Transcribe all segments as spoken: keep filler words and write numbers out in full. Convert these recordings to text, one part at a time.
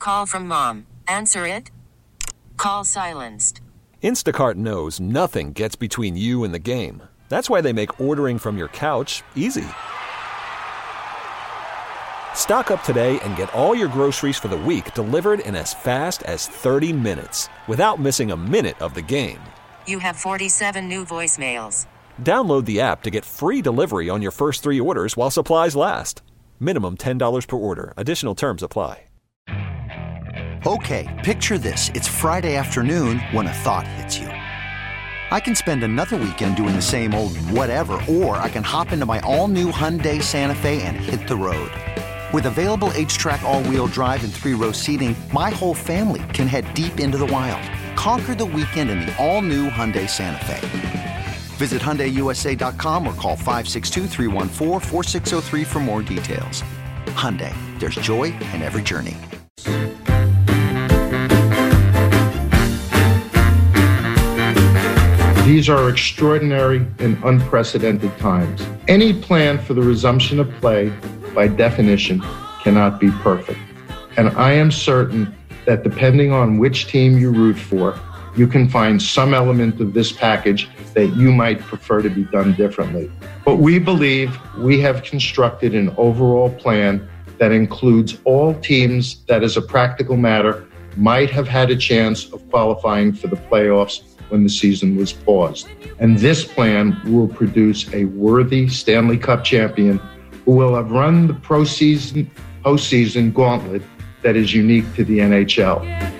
call from mom. Answer it. Call silenced. Instacart knows nothing gets between you and the game. That's why they make ordering from your couch easy. Stock up today and get all your groceries for the week delivered in as fast as thirty minutes without missing a minute of the game. You have forty-seven new voicemails. Download the app to get free delivery on your first three orders while supplies last. Minimum ten dollars per order. Additional terms apply. Okay, picture this. It's Friday afternoon when a thought hits you. I can spend another weekend doing the same old whatever, or I can hop into my all-new Hyundai Santa Fe and hit the road. With available H-Track all-wheel drive and three-row seating, my whole family can head deep into the wild. Conquer the weekend in the all-new Hyundai Santa Fe. Visit Hyundai U S A dot com or call five six two, three one four, four six zero three for more details. Hyundai, there's joy in every journey. These are extraordinary and unprecedented times. Any plan for the resumption of play, by definition, cannot be perfect. And I am certain that depending on which team you root for, you can find some element of this package that you might prefer to be done differently. But we believe we have constructed an overall plan that includes all teams that, as a practical matter, might have had a chance of qualifying for the playoffs when the season was paused. And this plan will produce a worthy Stanley Cup champion who will have run the pro season, postseason gauntlet that is unique to the N H L.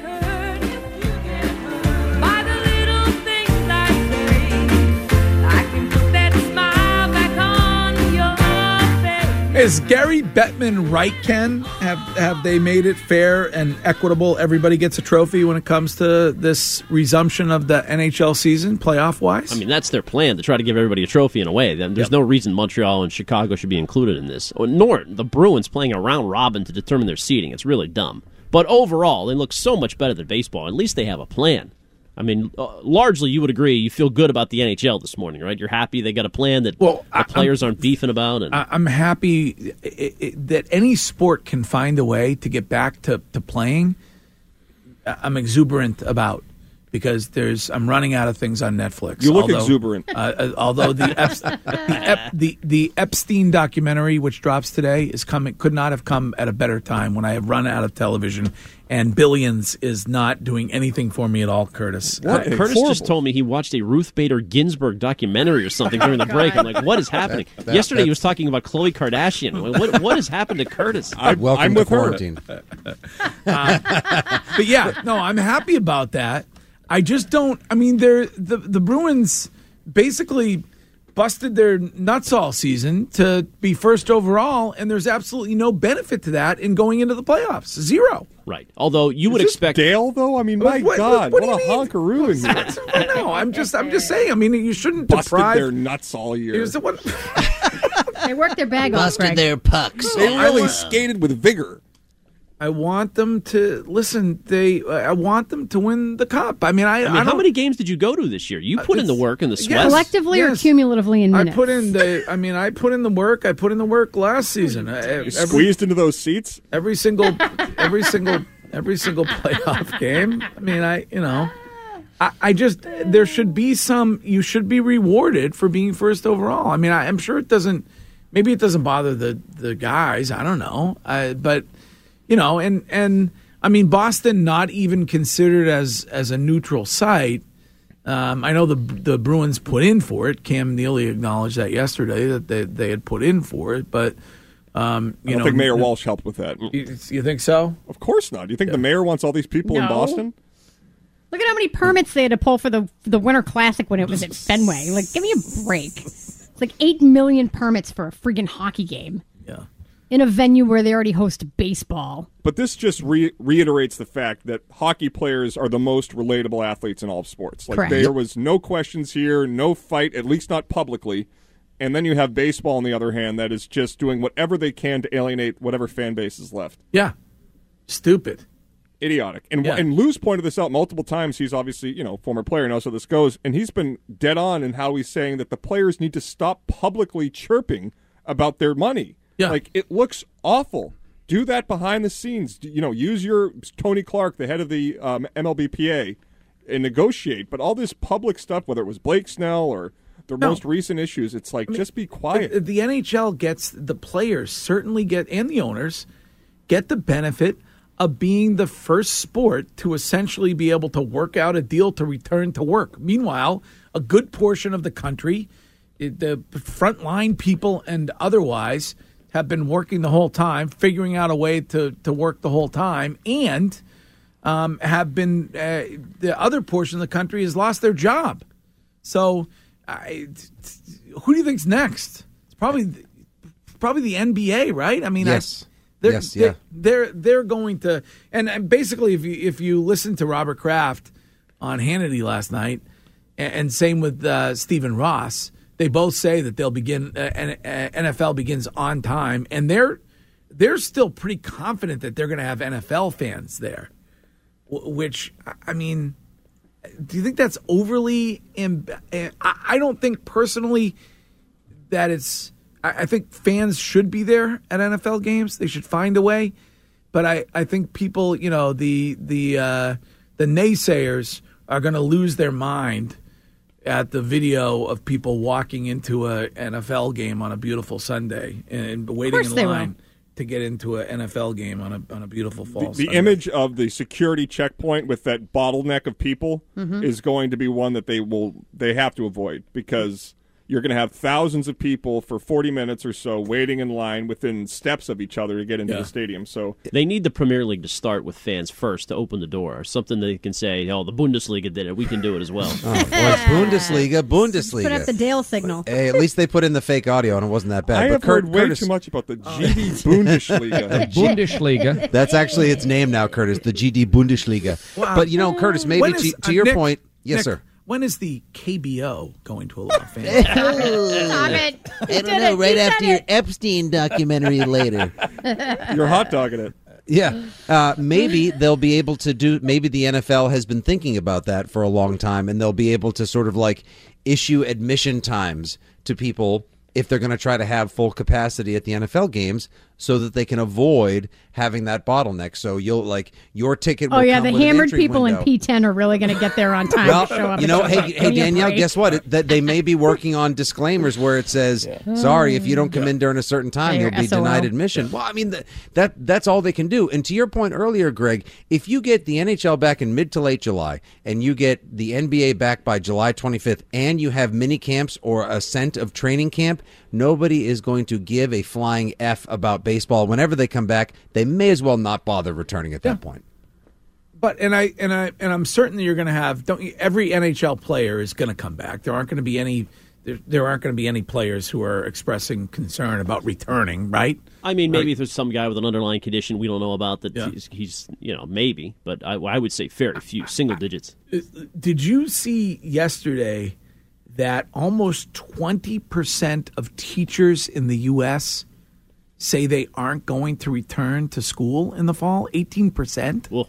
Is Gary Bettman right, Ken? Have have they made it fair and equitable? Everybody gets a trophy when it comes to this resumption of the N H L season, playoff-wise? I mean, that's their plan, to try to give everybody a trophy in a way. There's yep. no reason Montreal and Chicago should be included in this. Nor the Bruins playing a round-robin to determine their seeding. It's really dumb. But overall, they look so much better than baseball. At least they have a plan. I mean, uh, largely you would agree. You feel good about the N H L this morning, right? You're happy they got a plan that well, the players I'm, aren't beefing about. And I'm happy it, it, that any sport can find a way to get back to, to playing. I'm exuberant about because there's I'm running out of things on Netflix. You look although, exuberant. Uh, although the, Ep, the, Ep, the the Epstein documentary, which drops today, is coming, could not have come at a better time when I have run out of television. And Billions is not doing anything for me at all, Curtis. What? Uh, Curtis horrible. just told me he watched a Ruth Bader Ginsburg documentary or something during the break. I'm like, what is happening? That, that, Yesterday he was talking about Khloe Kardashian. What, what has happened to Curtis? I, Welcome I'm to with quarantine. uh, but yeah, no, I'm happy about that. I just don't. I mean, they're the the Bruins basically busted their nuts all season to be first overall, and there's absolutely no benefit to that in going into the playoffs. Zero. Right. Although you Is would this expect Dale, though. I mean, my what, God, what, what, what a honkaroo in here. I know. I'm just, I'm just saying. I mean, you shouldn't busted deprive their nuts all year. The one, they worked their bag off. Busted their pucks. They really want, skated with vigor. I want them to listen. They, I want them to win the cup. I mean, I. I mean, I how many games did you go to this year? You put uh, in the work and the sweat. Yes, collectively yes. or cumulatively in minutes? I put in the. I mean, I put in the work. I put in the work last season. You every, squeezed into those seats. Every single, every single, every single playoff game. I mean, I, you know, I, I just there should be some. You should be rewarded for being first overall. I mean, I, I'm sure it doesn't. Maybe it doesn't bother the the guys. I don't know. I, but. You know, and, and I mean, Boston not even considered as, as a neutral site. Um, I know the the Bruins put in for it. Cam Neely acknowledged that yesterday that they, they had put in for it. But, um, you I don't know, think Mayor Walsh helped with that. You, you think so? Of course not. Do you think yeah. the mayor wants all these people no. in Boston? Look at how many permits they had to pull for the the Winter Classic when it was at Fenway. Like, give me a break. It's like eight million permits for a friggin' hockey game. Yeah. In a venue where they already host baseball. But this just re- reiterates the fact that hockey players are the most relatable athletes in all of sports. Like Correct. There was no questions here, no fight, at least not publicly. And then you have baseball, on the other hand, that is just doing whatever they can to alienate whatever fan base is left. Yeah. Stupid. Idiotic. And, yeah. and Lou's pointed this out multiple times. He's obviously, you know, former player, knows how this goes. And he's been dead on in how he's saying that the players need to stop publicly chirping about their money. Yeah. Like, it looks awful. Do that behind the scenes. You know, use your Tony Clark, the head of the um, M L B P A, and negotiate. But all this public stuff, whether it was Blake Snell or the No. most recent issues, it's like, I mean, just be quiet. The, the N H L gets, the players certainly get, and the owners, get the benefit of being the first sport to essentially be able to work out a deal to return to work. Meanwhile, a good portion of the country, it- the frontline people and otherwise, have been working the whole time, figuring out a way to, to work the whole time, and um, have been, uh, the other portion of the country has lost their job. So, I, who do you think's next? It's probably probably the N B A, right? I mean, Yes. I, they're, Yes, they're, yeah. they're they're going to, and, and basically, if you if you listen to Robert Kraft on Hannity last night, and, and same with uh, Stephen Ross, they both say that they'll begin. Uh, N- uh, N F L begins on time, and they're they're still pretty confident that they're going to have N F L fans there. W- which I mean. Do you think that's overly? Imb- I I don't think personally that it's. I I think fans should be there at N F L games. They should find a way. But I, I think people, you know, the the uh, the naysayers are going to lose their mind at the video of people walking into a N F L game on a beautiful Sunday and waiting course in they line will. to get into an N F L game on a on a beautiful fall. The, the Sunday. image of the security checkpoint with that bottleneck of people Mm-hmm. is going to be one that they will they have to avoid, because you're going to have thousands of people for forty minutes or so waiting in line within steps of each other to get into Yeah. the stadium. So They need the Premier League to start with fans first to open the door, or something they can say, oh, the Bundesliga did it, we can do it as well. Oh, boy, Bundesliga, Bundesliga. Put up the Dale signal. Hey, at least they put in the fake audio, and it wasn't that bad. I but have Kurt, heard way Curtis, too much about the G D Bundesliga. Bundesliga. That's actually its name now, Curtis, the G D Bundesliga. Wow. But, you know, Curtis, maybe When to, is- to uh, your Nick- point. Yes, Nick, sir. When is the K B O going to allow fans? Stop it. I don't know. Right after your Epstein documentary later. You're hot dogging it. Yeah, uh, maybe they'll be able to do. Maybe the N F L has been thinking about that for a long time, and they'll be able to sort of like issue admission times to people if they're going to try to have full capacity at the N F L games, so that they can avoid having that bottleneck. So you'll like your ticket. Oh will yeah, come the with an hammered entry people window. in P ten are really going to get there on time. Well, to show up you know, and hey, give hey me a Danielle, break. guess what? It, that they may be working on disclaimers where it says, "Sorry, if you don't come in during a certain time, Yeah, you'll your be S O L. denied admission." Well, I mean, that, that that's all they can do. And to your point earlier, Greg, if you get the N H L back in mid to late July, and you get the N B A back by July twenty-fifth, and you have mini camps or a scent of training camp, nobody is going to give a flying F about baseball. Whenever they come back, they may as well not bother returning at that point. But and I and I and I'm certain that you're going to have. Don't you, every N H L player is going to come back. There aren't going to be any. There, there aren't going to be any players who are expressing concern about returning. Right? I mean, maybe if there's some guy with an underlying condition we don't know about that Yeah. he's, he's, you know, maybe, but I, I would say very few, single digits. Did you see yesterday that almost twenty percent of teachers in the U S say they aren't going to return to school in the fall? eighteen percent? Well,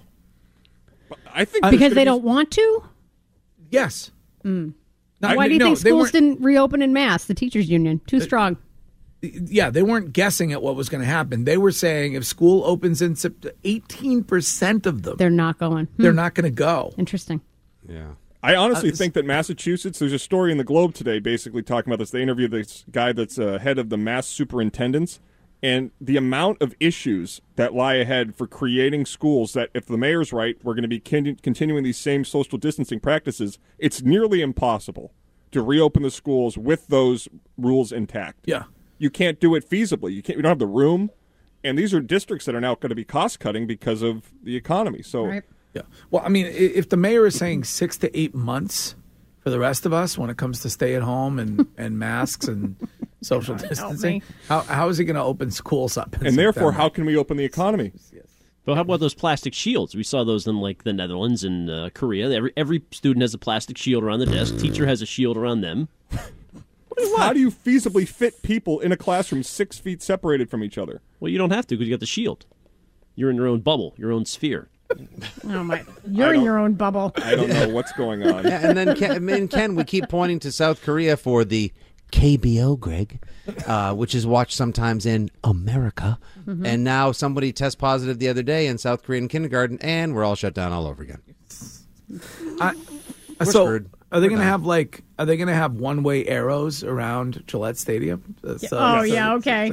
I think Because there's they gonna don't want to? Yes. No, Why do you no, think they schools weren't- didn't reopen in mass? The teachers union. Too strong. Yeah, they weren't guessing at what was going to happen. They were saying if school opens in September, eighteen percent of them, They're not going. Hmm. they're not going to go. Interesting. Yeah. I honestly Uh, think that Massachusetts, there's a story in the Globe today basically talking about this. They interviewed this guy that's uh, head of the mass superintendents, and the amount of issues that lie ahead for creating schools that, if the mayor's right, we're going to be con- continuing these same social distancing practices, it's nearly impossible to reopen the schools with those rules intact. Yeah. You can't do it feasibly. You can't. You don't have the room, and these are districts that are now going to be cost cutting because of the economy. So. Right. Yeah. Well, I mean, i- if the mayor is saying six to eight months for the rest of us when it comes to stay at home and, and masks and social distancing, me. how how is he going to open schools up? in And therefore, September? how can we open the economy? but how about those plastic shields? We saw those in like the Netherlands and uh, Korea. Every every student has a plastic shield around the desk. Teacher has a shield around them. How do you feasibly fit people in a classroom six feet separated from each other? Well, you don't have to because you got the shield. You're in your own bubble, your own sphere. Oh my! You're in don't- your own bubble. I don't know what's going on. Yeah, and then Ken, I mean, Ken, we keep pointing to South Korea for the K B O, Greg, uh, which is watched sometimes in America. Mm-hmm. And now somebody test positive the other day in South Korean kindergarten, and we're all shut down all over again. I, We're so screwed. are they We're going to done. have like? Are they going to have one-way arrows around Gillette Stadium? Uh, so- oh, so- yeah, okay.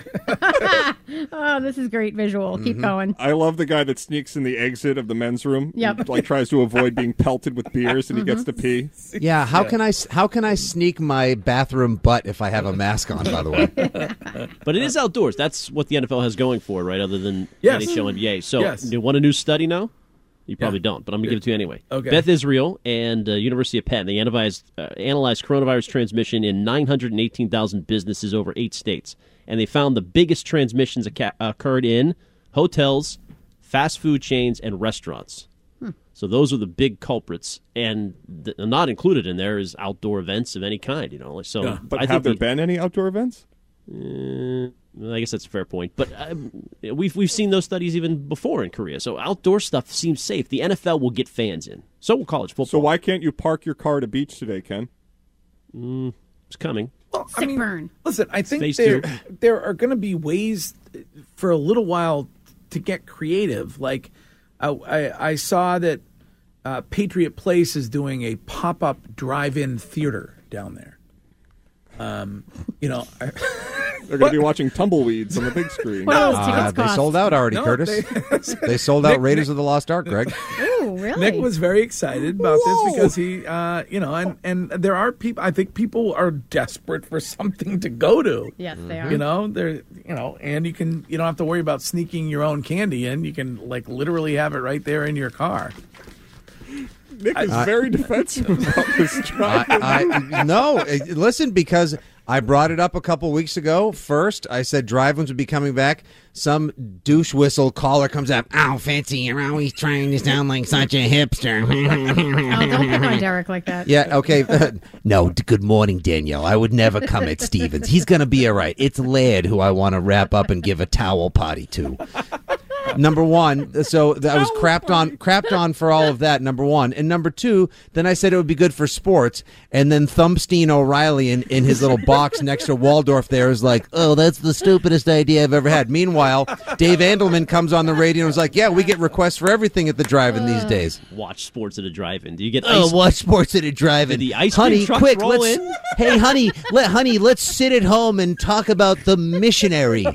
Oh, this is great visual. Keep going. I love the guy that sneaks in the exit of the men's room. Yep. and, like tries to avoid being pelted with beers, and he gets to pee. Yeah, how can I how can I sneak my bathroom butt if I have a mask on? By the way, But it is outdoors. That's what the N F L has going for, right? Other than Yes. N H L, N B A. So, Yes. do you want a new study now? You probably Yeah. don't, but I'm going to give it to you anyway. Okay. Beth Israel and uh, University of Penn, they analyzed, uh, analyzed coronavirus transmission in nine hundred eighteen thousand businesses over eight states. And they found the biggest transmissions oca- occurred in hotels, fast food chains, and restaurants. Hmm. So those are the big culprits. And th- not included in there is outdoor events of any kind. You know, So Yeah. But I have think there the- been any outdoor events? Uh, I guess that's a fair point, but um, we've we've seen those studies even before in Korea. So outdoor stuff seems safe. The N F L will get fans in. So will college football. So why can't you park your car at a beach today, Ken? Mm, it's coming. Well, I Sick mean, burn. listen, I think Phase there two. there are going to be ways for a little while to get creative. Like I, I, I saw that uh, Patriot Place is doing a pop up drive in theater down there. Um, you know, I, They're going to be watching Tumbleweeds on the big screen. What else uh, tickets they cost? sold out already, No, Curtis. they- They, sold out Nick- Raiders Nick- of the Lost Ark, Greg. Ooh, really? Nick was very excited about this because he, uh, you know, and, and there are people. I think people are desperate for something to go to. Yes, they are. You know, they're you know, and you can you don't have to worry about sneaking your own candy in. You can like literally have it right there in your car. Nick is very defensive about this drive. I, I no, eh, listen, because I brought it up a couple weeks ago. First, I said drive-ins would be coming back. Some douche whistle caller comes up. Oh, Fancy, you're always trying to sound like such a hipster. Oh, don't pick on Derek like that. Yeah, okay. No, d- good morning, Danielle. I would never come at Stevens. He's going to be all right. It's Laird who I want to wrap up and give a towel potty to. Number one, so I was crapped on, crapped on for all of that. Number one, and number two, then I said it would be good for sports, and then Thumbstein O'Reilly in, in his little box next to Waldorf there is like, Oh, that's the stupidest idea I've ever had. Meanwhile, Dave Andelman comes on the radio and was like, "Yeah, we get requests for everything at the drive-in these days." Watch sports at a drive-in. Do you get Oh, ice? watch sports at a drive-in. Did the ice cream honey, trucks quick, roll let's. in? Hey, honey, let honey, let's sit at home and talk about the missionary.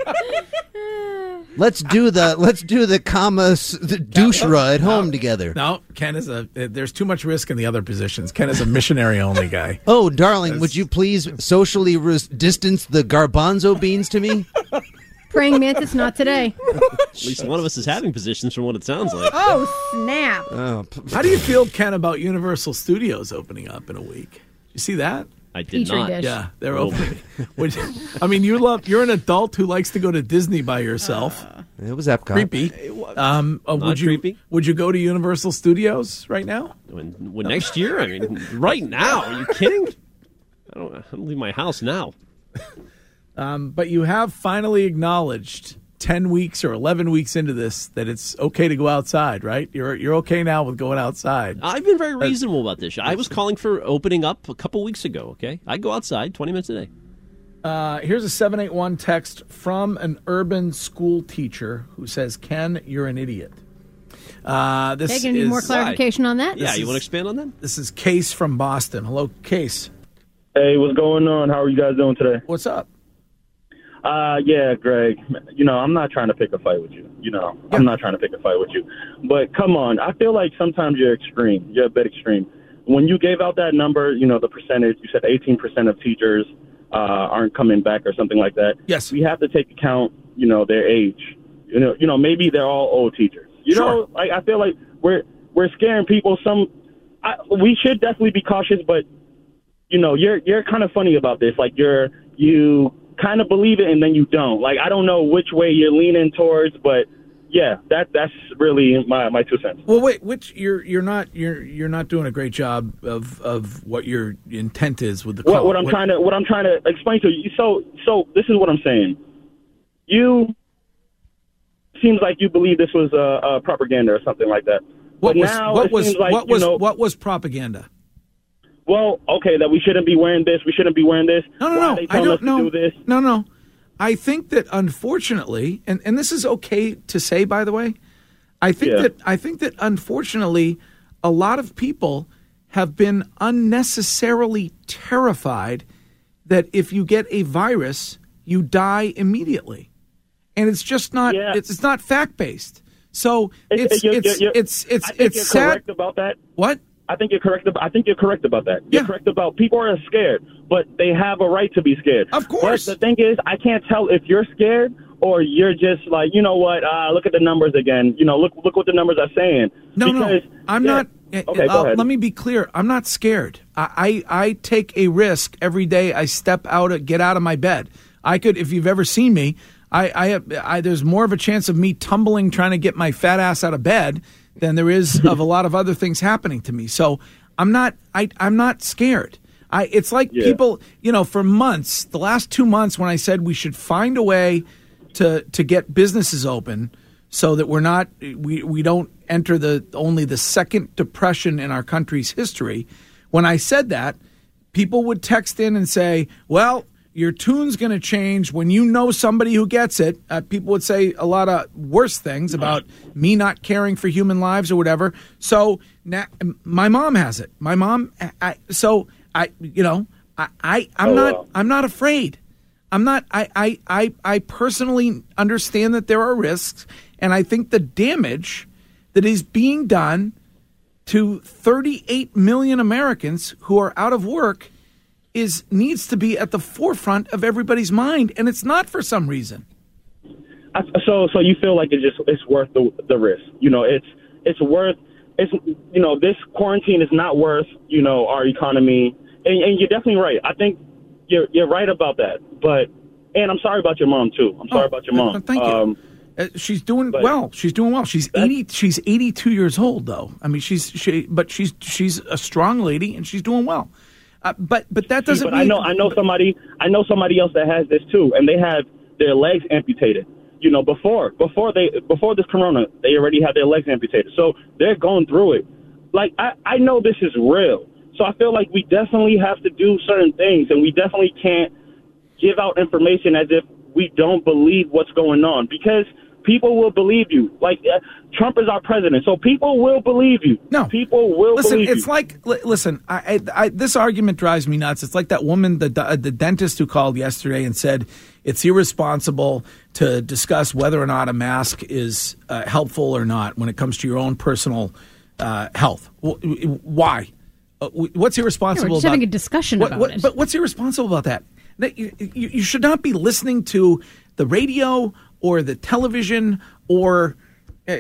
Let's do the let's do the commas the douchera at home together. No, Ken is a. There's too much risk in the other positions. Ken is a missionary only guy. Oh, darling, would you please socially res- distance the garbanzo beans to me? Praying mantis, not today. At least one of us is having positions from what it sounds like. Oh, snap. Oh, p- How do you feel, Ken, about Universal Studios opening up in a week? You see that? I did Petri not. dish. Yeah, they're Oh. opening. Which, I mean, you love. You're an adult who likes to go to Disney by yourself. it was Epcot. Creepy. Um, uh, Not would you creepy. would you go to Universal Studios right now? When, when next year? I mean, right now? Are you kidding? I don't. I don't leave my house now. Um, but you have finally acknowledged ten weeks or eleven weeks into this that it's okay to go outside, right? You're you're okay now with going outside. I've been very reasonable about this. I was calling for opening up a couple weeks ago. Okay, I go outside twenty minutes a day. Uh, here's a seven eight one text from an urban school teacher who says, "Ken, you're an idiot." Uh, this Okay, gonna is need more clarification on that? Yeah, This you is- want to expand on that? This is Case from Boston. Hello, Case. Hey, what's going on? How are you guys doing today? What's up? Uh, yeah, Greg. You know, I'm not trying to pick a fight with you. You know, I'm not trying to pick a fight with you. But come on, I feel like sometimes you're extreme. You're a bit extreme. When you gave out that number, you know, the percentage, you said eighteen percent of teachers uh, aren't coming back or something like that. Yes. We have to take account, you know, their age. You know, you know, maybe they're all old teachers. You Sure. know, like I feel like we're we're scaring people. Some I, we should definitely be cautious, but you know, you're you're kind of funny about this. Like you're you kind of believe it and then you don't. Like I don't know which way you're leaning towards, but yeah, that that's really my, my two cents. Well, wait, which you're you're not you're you're not doing a great job of of what your intent is with the call. What, what I'm trying to what I'm trying to explain to you. So so this is what I'm saying. You seems like you believe this was a, a propaganda or something like that. What but was now what it was seems like, what you was know, what was propaganda? well, okay, that we shouldn't be wearing this, we shouldn't be wearing this. No, no, Why no. are they I telling don't us to know. do this? No, no. I think that unfortunately, and, and this is okay to say, by the way, I think Yeah. that I think that unfortunately, a lot of people have been unnecessarily terrified that if you get a virus, you die immediately, and it's just not. Yeah. It's, it's not fact based. So It's- it's you're- it's you're- it's it's I think it's you're sad. correct about that. What? I think you're correct. About, I think you're correct about that. You're Yeah. correct about people are scared, but they have a right to be scared. Of course. But the thing is, I can't tell if you're scared or you're just like, you know what? Uh, look at the numbers again. You know, look look what the numbers are saying. No, because, no, I'm yeah. not. Okay, uh, go ahead. Let me be clear. I'm not scared. I, I, I take a risk every day. I step out, get out of my bed. I could, if you've ever seen me, I, I, have, I there's more of a chance of me tumbling trying to get my fat ass out of bed than there is of a lot of other things happening to me. So I'm not. I, I'm not scared. I. It's like Yeah. people, you know, for months, the last two months, when I said we should find a way to to get businesses open, so that we're not we we don't enter the only the second depression in our country's history. When I said that, people would text in and say, "Well, your tune's going to change when you know somebody who gets it." Uh, people would say a lot of worse things about me not caring for human lives or whatever. So now my mom has it. My mom, I, so I, you know, I, I I'm Oh, not wow. I'm not afraid. I'm not. I, I, I, I personally understand that there are risks, and I think the damage that is being done to thirty-eight million Americans who are out of work is needs to be at the forefront of everybody's mind, and it's not for some reason. I, so so you feel like it's just it's worth the the risk. You know, it's it's worth it's you know this quarantine is not worth you know our economy, and, and you're definitely right. I think you're you're right about that. But and I'm sorry about your mom too. I'm sorry Oh, about your mom. uh, thank you. Um, Uh, she's doing but- well. She's doing well. She's eighty. She's eighty-two years old, though. I mean, she's she, but she's she's a strong lady, and she's doing well. Uh, but but that doesn't but mean I know I know somebody I know somebody else that has this too, and they have their legs amputated. You know, before before they before this corona, they already had their legs amputated, so they're going through it. Like I, I know this is real, so I feel like we definitely have to do certain things, and we definitely can't give out information as if we don't believe what's going on, because people will believe you. Like uh, Trump is our president, so people will believe you. No, people will listen. believe It's you. like li- listen. I, I, I, this argument drives me nuts. It's like that woman, the uh, the dentist who called yesterday and said it's irresponsible to discuss whether or not a mask is uh, helpful or not when it comes to your own personal uh, health. W- why? Uh, w- what's irresponsible Yeah, we're just about having a discussion what, about what, it. But what's irresponsible about that? That you, you, you should not be listening to the radio or the television or uh,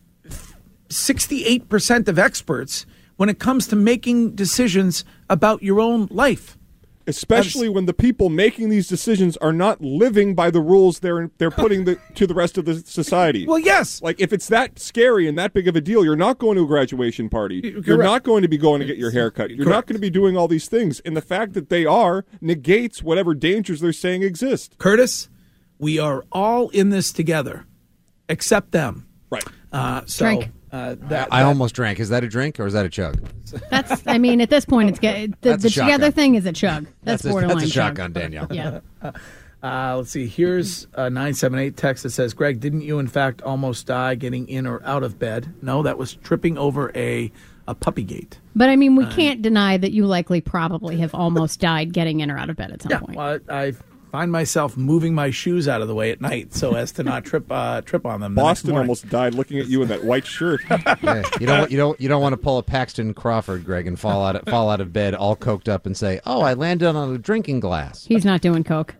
sixty-eight percent of experts when it comes to making decisions about your own life. Especially when the people making these decisions are not living by the rules they're they're putting the, to the rest of the society. Well, yes. Like, if it's that scary and that big of a deal, you're not going to a graduation party. You're Correct. not going to be going to get your hair cut. You're not Correct. going to be doing all these things. And the fact that they are negates whatever dangers they're saying exist. Curtis, we are all in this together, except them. Right. Uh, so Drink. Uh, that, I that- almost drank. Is that a drink or is that a chug? That's. I mean, at this point, it's get, the, That's a the together shotgun. thing is a chug. That's, That's a, borderline that's a chug. shotgun, Danielle. Yeah. Uh, let's see. Here's a nine seven eight text that says, Greg, didn't you, in fact, almost die getting in or out of bed? No, that was tripping over a, a puppy gate. But I mean, we can't deny that you likely probably have almost died getting in or out of bed at some Yeah, point. well, I find myself moving my shoes out of the way at night so as to not trip uh, trip on them. the next Boston morning. almost died looking at you in that white shirt. Yeah, you don't you don't you don't want to pull a Paxton Crawford, Greg, and fall out of, fall out of bed all coked up and say, "Oh, I landed on a drinking glass." He's not doing coke.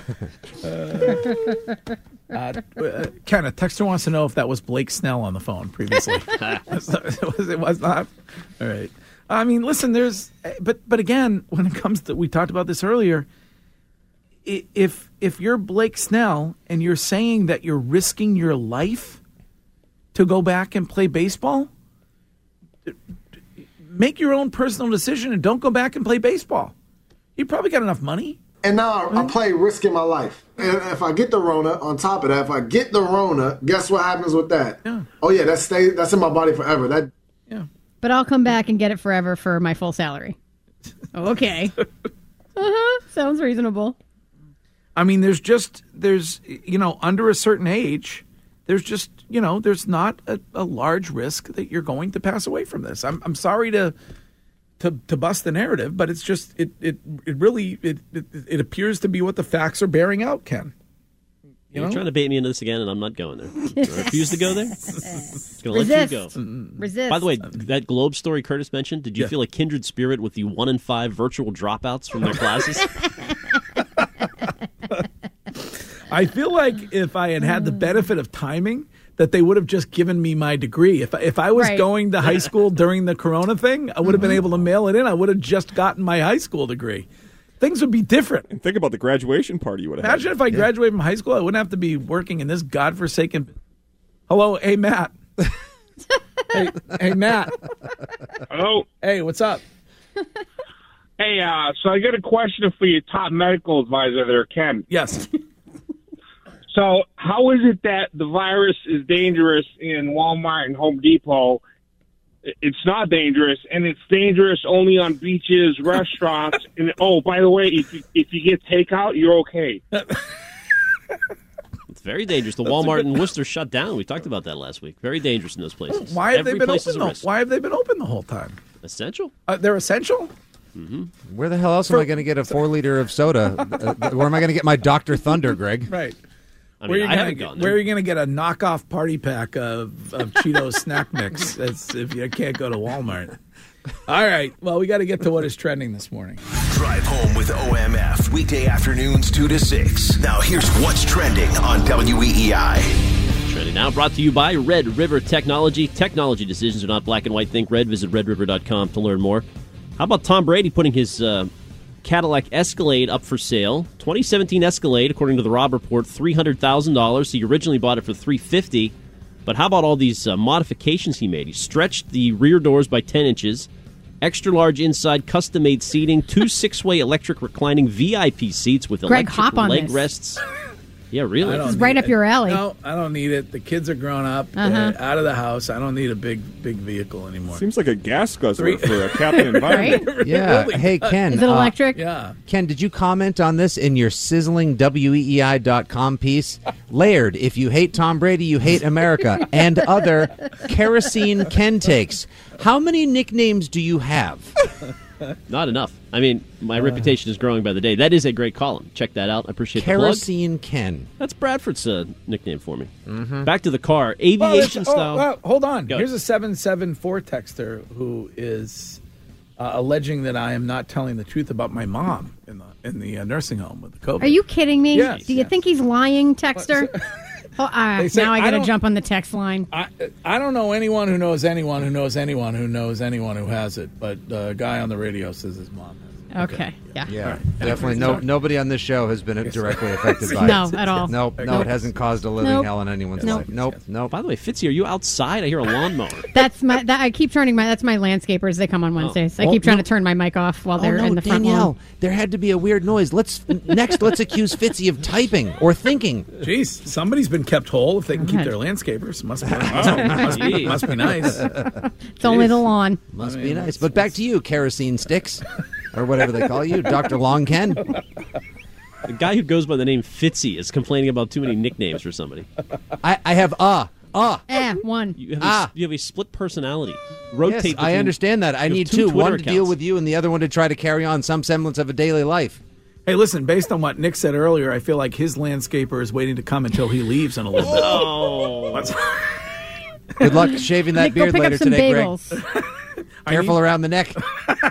Uh, uh, Ken, a texter wants to know if that was Blake Snell on the phone previously. it, was, it was not. All right. I mean, listen. There's, but but again, when it comes to, we talked about this earlier. i- If if you're Blake Snell and you're saying that you're risking your life to go back and play baseball, make your own personal decision and don't go back and play baseball. You probably got enough money. And now I, I play risking my life. And if I get the Rona, on top of that, if I get the Rona, guess what happens with that? Yeah. Oh yeah, that stays. That's in my body forever. That But I'll come back and get it forever for my full salary. Okay. Uh-huh. Sounds reasonable. I mean, there's just, there's, you know, under a certain age, there's just, you know, there's not a, a large risk that you're going to pass away from this. I'm I'm sorry to to, to bust the narrative, but it's just, it it, it really, it, it it appears to be what the facts are bearing out, Ken. You You're know? trying to bait me into this again, and I'm not going there. I refuse to go there. It's going to let you Resist. go. Resist. By the way, that Globe story Curtis mentioned, did you Yeah. feel a kindred spirit with the one in five virtual dropouts from their classes? I feel like if I had had the benefit of timing, that they would have just given me my degree. If if I was Right. going to high school during the Corona thing, I would have been able to mail it in. I would have just gotten my high school degree. Things would be different. And think about the graduation party you would have Imagine had. if I graduated from high school, I wouldn't have to be working in this godforsaken. Hello, hey Matt. hey, hey Matt. Hello. Hey, what's up? Hey, uh, so I got a question for your top medical advisor there, Ken. Yes. So how is it that the virus is dangerous in Walmart and Home Depot? It's not dangerous, and it's dangerous only on beaches, restaurants, and oh, by the way, if you, if you get takeout, you're okay. It's very dangerous. The Walmart in Worcester shut down. We talked about that last week. Very dangerous in those places. Why have Every they been place open? is a The, risk. why have they been open the whole time? Essential. Uh, they're essential. Where the hell else am I going to get a four liter of soda? Uh, where am I going to get my Doctor Thunder, Greg? Right. I where mean, are you I gonna haven't get, gone Where there. are you going to get a knockoff party pack of, of Cheetos snack mix? That's if you can't go to Walmart. All right. Well, we got to get to what is trending this morning. Drive home with O M F, weekday afternoons two to six. Now here's what's trending on W E E I. Trending now, brought to you by Red River Technology. Technology decisions are not black and white. Think red. Visit red river dot com to learn more. How about Tom Brady putting his uh, Cadillac Escalade up for sale? twenty seventeen Escalade, according to the Robb Report, three hundred thousand dollars. He originally bought it for three hundred fifty thousand dollars. But how about all these uh, modifications he made? He stretched the rear doors by ten inches, extra large inside custom-made seating, two six-way electric reclining V I P seats with Greg, electric hop on leg this. rests. Yeah, really. I don't It's need right up it. your alley. No, I don't need it. The kids are grown up. Uh-huh. They're out of the house. I don't need a big, big vehicle anymore. Seems like a gas guzzler Three- for a Captain Environment. Yeah. Really? Hey, Ken. Is it uh, electric? Yeah. Ken, did you comment on this in your sizzling W E E I dot com piece? Layered, if you hate Tom Brady, you hate America, and other kerosene Ken takes. How many nicknames do you have? Not enough. I mean, my reputation is growing by the day. That is a great column. Check that out. I appreciate the plug. Kerosene Ken. That's Bradford's uh, nickname for me. Mm-hmm. Back to the car. Well, Aviation it's- oh, style. well, hold on. Go. Here's a seven seven four texter who is uh, alleging that I am not telling the truth about my mom in the in the uh, nursing home with the COVID. Are you kidding me? Yes, Do you yes. think he's lying, texter? Oh, uh, They say- now I I got to don't- jump on the text line. I, I don't know anyone who knows anyone who knows anyone who knows anyone who has it, but the guy on the radio says his mom has it. Okay, yeah. Yeah, All right. definitely. No, nobody on this show has been directly affected by No, it. at all. Nope, no, Nope. it hasn't caused a living Nope. hell in anyone's Nope. life. Nope, nope. By the way, Fitzy, are you outside? I hear a lawnmower. That's my. That, I keep turning my. That's my landscapers. They come on Wednesdays. I Oh, keep trying no. to turn my mic off while Oh, they're no, in the front Danielle, lawn. there had to be a weird noise. Let's next. Let's accuse Fitzy of typing or thinking. Jeez, somebody's been kept whole if they can keep Go their ahead. landscapers. Must be, must, be, must, be, must be nice. It's only the lawn. Must be nice. But back to you, kerosene sticks, or whatever they call you, Doctor Long Ken. The guy who goes by the name Fitzy is complaining about too many nicknames for somebody. I, I have uh uh. Eh, one. You have, Ah. a, you have a split personality. Rotate. Yes, I between- understand that. I you have need two two. Twitter One to deal accounts. with you, and the other one to try to carry on some semblance of a daily life. Hey, listen, based on what Nick said earlier, I feel like his landscaper is waiting to come until he leaves in a little bit. Oh. Good luck shaving that Nick, go beard pick later up some today, bagels. Greg. Careful around the neck.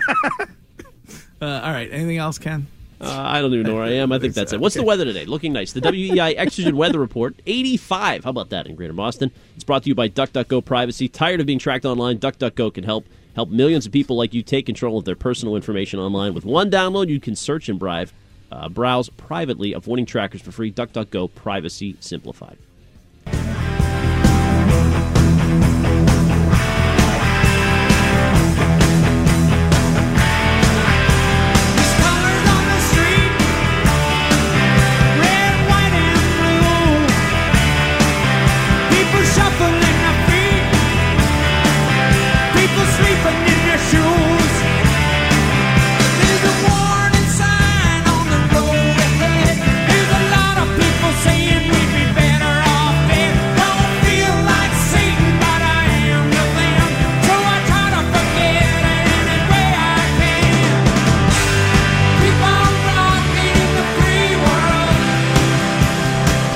Uh, all right, anything else, Ken? Uh, I don't even know where I am. I think that's it. What's the weather today? Looking nice. The W E I Exergen Weather Report, eighty-five. How about that in Greater Boston? It's brought to you by DuckDuckGo Privacy. Tired of being tracked online? DuckDuckGo can help. Help millions of people like you take control of their personal information online. With one download, you can search and browse, uh, browse privately, avoiding trackers for free. DuckDuckGo Privacy Simplified.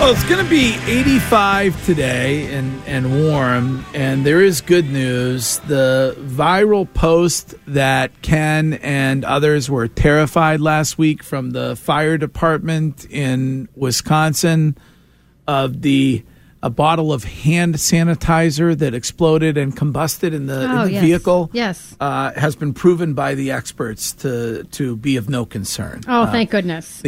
Well, it's going to be eighty-five today and, and warm, and there is good news. The viral post that Ken and others were terrified last week from the fire department in Wisconsin of the a bottle of hand sanitizer that exploded and combusted in the, Oh, in the yes. vehicle Yes. uh, has been proven by the experts to, to be of no concern. Oh, Uh, thank goodness.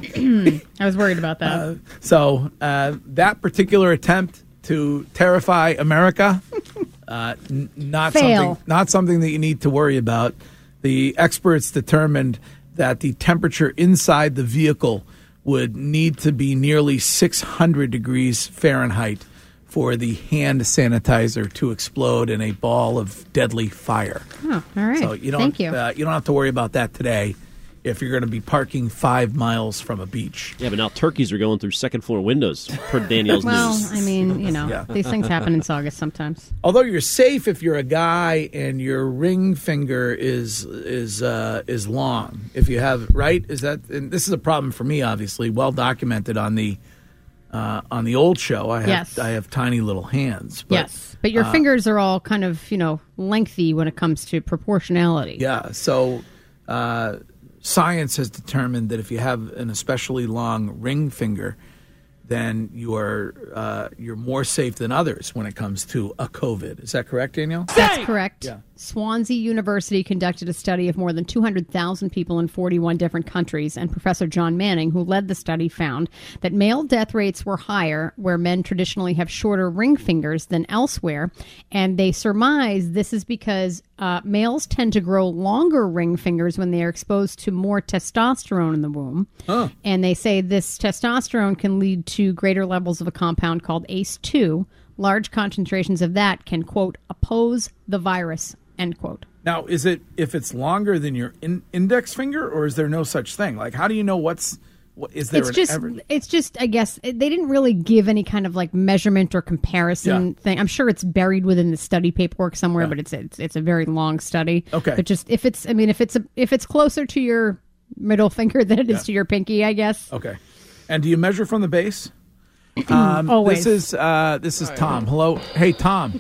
I was worried about that. Uh, so uh, that particular attempt to terrify America, uh, n- not Fail. something, not something that you need to worry about. The experts determined that the temperature inside the vehicle would need to be nearly six hundred degrees Fahrenheit for the hand sanitizer to explode in a ball of deadly fire. Oh, all right. So you don't, Thank you. Uh, you don't have to worry about that today if you're going to be parking five miles from a beach. Yeah, but now turkeys are going through second floor windows per Daniel's well, news. I mean, you know, Yeah. these things happen in Saugus sometimes. Although you're safe if you're a guy and your ring finger is is uh, is long. If you have right, is that? And this is a problem for me, obviously, well documented on the uh, on the old show. I have Yes. I have tiny little hands. But, yes, but your uh, fingers are all kind of, you know, lengthy when it comes to proportionality. Yeah. So uh, science has determined that if you have an especially long ring finger, then you are uh, you're more safe than others when it comes to a COVID. Is that correct, Danielle? That's correct. Yeah. Swansea University conducted a study of more than two hundred thousand people in forty-one different countries, and Professor John Manning, who led the study, found that male death rates were higher where men traditionally have shorter ring fingers than elsewhere, and they surmise this is because uh, males tend to grow longer ring fingers when they are exposed to more testosterone in the womb, Oh. and they say this testosterone can lead to greater levels of a compound called A C E two. Large concentrations of that can, quote, oppose the virus, end quote. Now, is it if it's longer than your in- index finger, or is there no such thing? Like, how do you know what's what, is there It's an just, average? it's just, I guess, it- they didn't really give any kind of like measurement or comparison Yeah. thing. I'm sure it's buried within the study paperwork somewhere, Yeah. but it's, it's it's a very long study. Okay. But just if it's, I mean, if it's a, if it's closer to your middle finger than it is Yeah. to your pinky, I guess. Okay. And do you measure from the base? Um, Always. This is uh, this is Tom. Hello, hey Tom.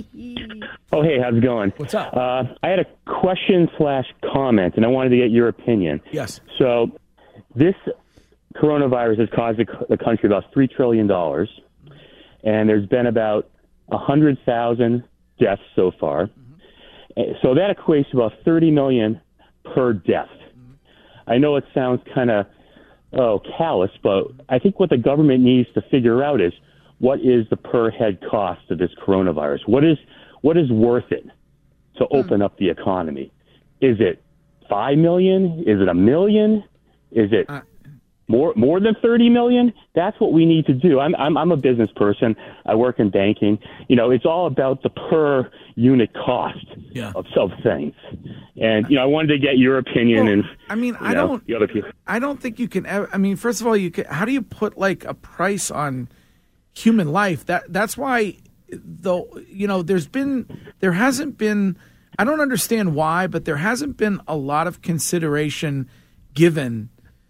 Oh, hey, how's it going? What's up? Uh, I had a question slash comment, and I wanted to get your opinion. Yes. So, this coronavirus has caused the, the country about three trillion dollars, and there's been about one hundred thousand deaths so far. Mm-hmm. So that equates to about thirty million dollars per death. Mm-hmm. I know it sounds kind of oh, callous, but I think what the government needs to figure out is what is the per head cost of this coronavirus? What is what is worth it to open up the economy? Is it five million? Is it a million? Is it more more than thirty million? That's what we need to do. I'm I'm I'm a business person. I work in banking. You know, it's all about the per unit cost Yeah. of of things. And you know, I wanted to get your opinion. Well, and I mean, you I know, don't- the other people. I don't think you can ever. I mean, first of all, you can, how do you put like a price on human life? That that's why, though, you know, there's been there hasn't been. I don't understand why, but there hasn't been a lot of consideration given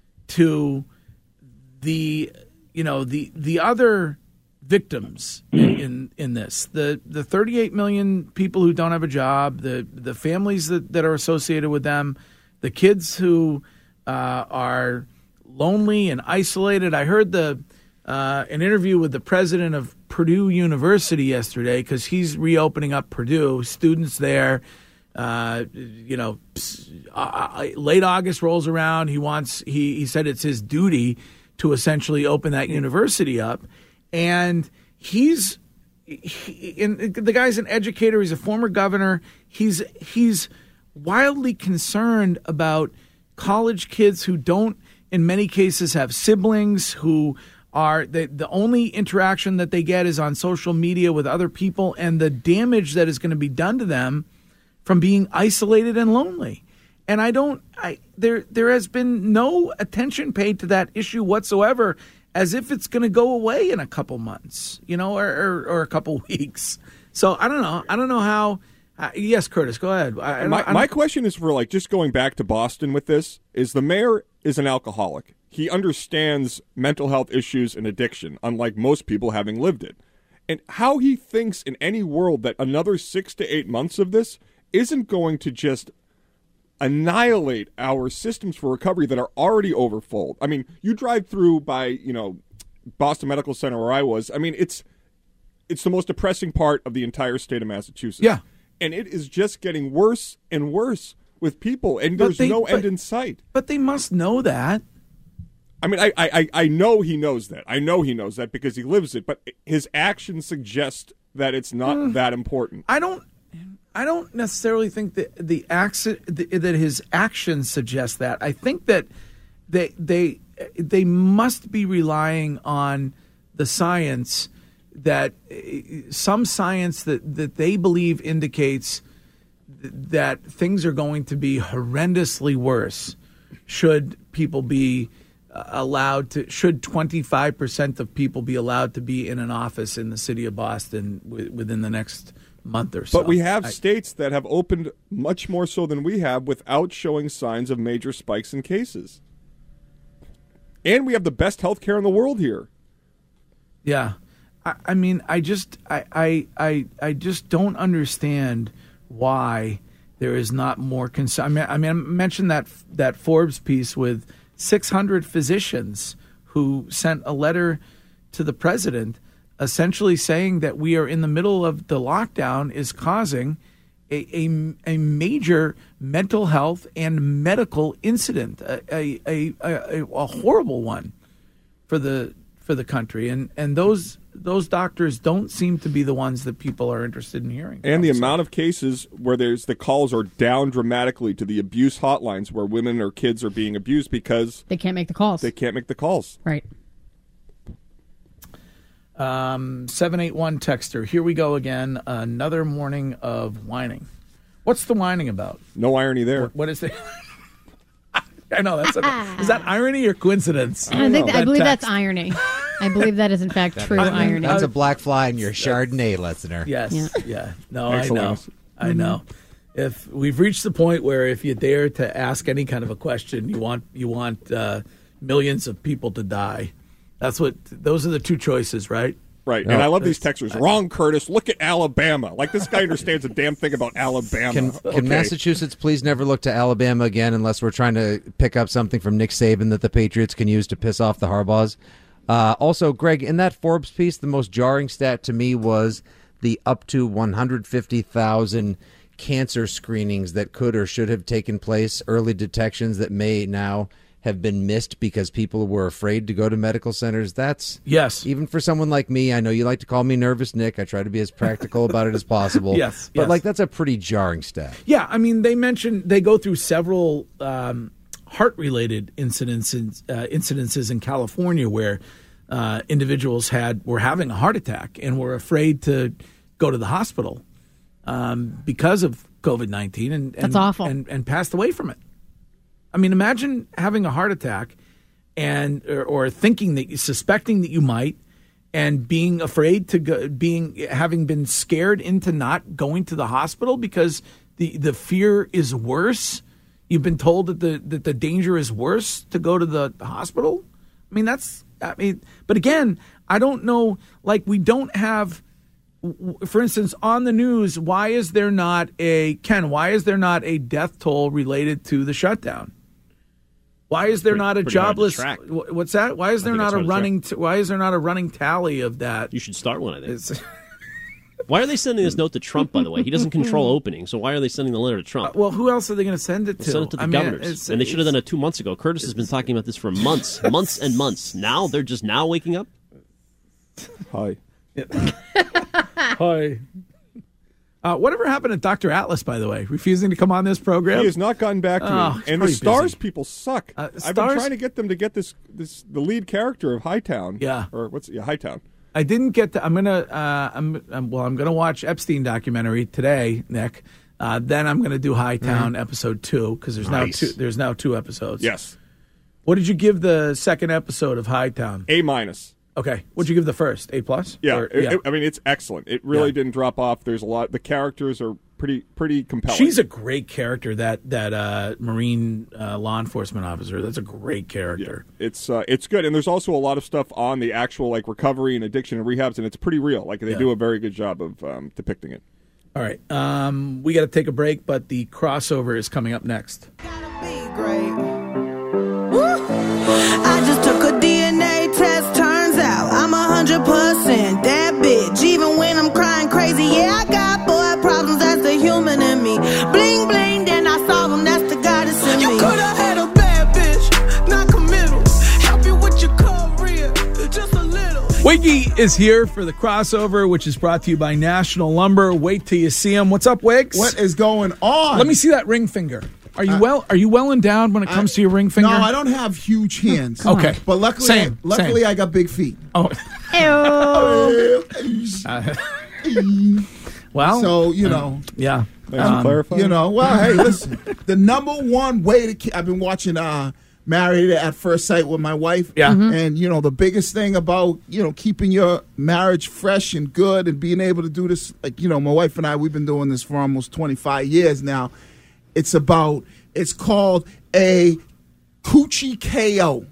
to the you know the the other victims in, in in this the the thirty-eight million people who don't have a job, the the families that, that are associated with them, the kids who uh, are lonely and isolated. I heard the uh, an interview with the president of Purdue University yesterday because he's reopening up Purdue. Students there, uh, you know, uh, late August rolls around. He wants he he said it's his duty to essentially open that university up, and he's he, and the guy's an educator. He's a former governor. He's he's wildly concerned about college kids who don't, in many cases, have siblings who are the, the only interaction that they get is on social media with other people, and the damage that is going to be done to them from being isolated and lonely. And I don't, I there there has been no attention paid to that issue whatsoever, as if it's going to go away in a couple months, you know, or, or, or a couple weeks. So I don't know. I don't know how. Uh, yes, Curtis, go ahead. I, I my don't- I my don't- question is for like just going back to Boston with this is the mayor is an alcoholic. he understands mental health issues and addiction, unlike most people having lived it. And how he thinks in any world that another six to eight months of this isn't going to just annihilate our systems for recovery that are already overfull. I mean, you drive through by, you know, Boston Medical Center where I was. I mean, it's it's the most depressing part of the entire state of Massachusetts. Yeah. And it is just getting worse and worse with people, and But there's they- no but- end in sight. But they must know that. I mean, I, I, I know he knows that. I know he knows that because he lives it, but his actions suggest that it's not Mm. that important. I don't I don't necessarily think that the acci- that his actions suggest that. I think that they they they must be relying on the science, that some science that, that they believe indicates that things are going to be horrendously worse should people be uh, allowed to, should twenty-five percent of people be allowed to be in an office in the city of Boston w- within the next month or so. But we have I- states that have opened much more so than we have without showing signs of major spikes in cases. And we have the best health care in the world here. Yeah, I, I mean, I just, I, I, I, I just don't understand why there is not more concern. I mean, I mean, I mentioned that that Forbes piece with six hundred physicians who sent a letter to the president, essentially saying that we are in the middle of the lockdown is causing a a, a major mental health and medical incident, a a, a, a a horrible one for the for the country, and and those those doctors don't seem to be the ones that people are interested in hearing. And the from. So- amount of cases where there's the calls are down dramatically to the abuse hotlines where women or kids are being abused because They can't make the calls. they can't make the calls. Right. Um, seven eight one texter. Here we go again. Another morning of whining. What's the whining about? No irony there. What, what is the? I know that's a, is that irony or coincidence? I think I That believe text. that's irony. I believe that is in fact true I mean, irony. That's a black fly in your Chardonnay, listener. Yes. Yeah. Yeah. No, Thanks, I know. Alanis. I know. If we've reached the point where if you dare to ask any kind of a question, you want you want uh, millions of people to die. That's what. Those are the two choices, right? Right. No, and I love these that's- texters. Wrong, Curtis. Look at Alabama. Like this guy understands a damn thing about Alabama. Can, can Okay. Massachusetts please never look to Alabama again unless we're trying to pick up something from Nick Saban that the Patriots can use to piss off the Harbaughs? Uh, also, Greg, in that Forbes piece, the most jarring stat to me was the up to one hundred fifty thousand cancer screenings that could or should have taken place, early detections that may now have been missed because people were afraid to go to medical centers. That's yes. Even for someone like me, I know you like to call me nervous, Nick. I try to be as practical about it as possible. Yes, but yes. like that's a pretty jarring stat. Yeah, I mean, they mentioned they go through several um, heart-related incidences, uh, incidences in California where uh, individuals had were having a heart attack and were afraid to go to the hospital um, because of COVID nineteen, and, and That's awful. and, and passed away from it. I mean, imagine having a heart attack and or, or thinking that, suspecting that you might, and being afraid to go, being having been scared into not going to the hospital because the, the fear is worse. You've been told that the that the danger is worse to go to the hospital. I mean, that's I mean, but again, I don't know. Like, we don't have. For instance, on the news, why is there not a Ken? Why is there not a death toll related to the shutdown? Why is there Pretty- not a pretty hard to jobless? track. wh- What's that? Why is I there think not it's a hard to running? T- why is there not a running tally of that? You should start one, I think. It's, Why are they sending this note to Trump, by the way? He doesn't control openings, so why are they sending the letter to Trump? well, who else are they going to send it to? Send it to the I mean, governors. it's- and they should have it's- done it two months ago. Curtis has been talking about this for months, months and months. Now they're just now waking up? Hi. Hi. Uh, whatever happened to Doctor Atlas, by the way? Refusing to come on this program? He has not gotten back to Oh, me. he's And the pretty Stars busy. people suck. Uh, I've been Stars- trying to get them to get this this the lead character of Hightown. Yeah. Or what's yeah, Hightown. I didn't get to. I'm gonna. Uh, I'm, I'm. Well, I'm gonna watch Epstein documentary today, Nick. Uh, then I'm gonna do Hightown episode two because there's Nice. now two. There's now two episodes. Yes. What did you give the second episode of Hightown? A minus. Okay. What'd you give the first? A plus? Yeah, Or- it- it- I mean it's excellent. It really Yeah. didn't drop off. There's a lot. The characters are pretty pretty compelling. She's a great character. That that uh, Marine uh, law enforcement officer. That's a great character. Yeah, it's uh, it's good, and there's also a lot of stuff on the actual like recovery and addiction and rehabs, and it's pretty real. Like they Yeah. do a very good job of um, depicting it. All right, um, we got to take a break, but the crossover is coming up next. I just took a D N A test, turns out I'm a hundred percent that bitch. Even when I'm crying crazy, yeah, I got boy problems, that's the human in me. Bling bling, then I solve them, that's the goddess in me. You could've had a bad bitch, not committal. Help you with your career, just a little. Wiggy is here for the crossover, which is brought to you by National Lumber. Wait till you see him. What's up, Wiggs? What is going on? Let me see that ring finger. Are you Uh, well? Are you well endowed when it comes I- to your ring finger? No, I don't have huge hands. Okay. But luckily, Same, luckily same. I got big feet. Oh. Uh, well, so you know, yeah. Um, you know, well, hey, listen. The number one way to keep, I've been watching uh, Married at First Sight with my wife. Yeah. Mhm. And you know, the biggest thing about you know keeping your marriage fresh and good and being able to do this, like you know, my wife and I, we've been doing this for almost twenty-five years now. It's about. It's called a coochie K O.